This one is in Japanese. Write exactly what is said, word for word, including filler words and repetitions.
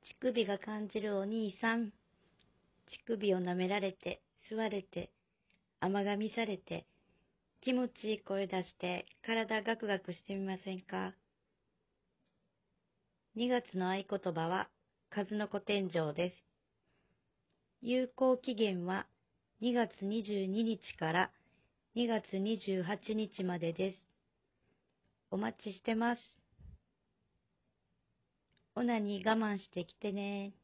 乳首が感じるお兄さん。乳首を舐められて、吸われて、甘噛みされて、気持ちいい声出して体ガクガクしてみませんか？にがつの合言葉は数の子天井です。有効期限はにがつにじゅうににちからにがつにじゅうはちにちまでです。お待ちしてます。オナニー我慢してきてね。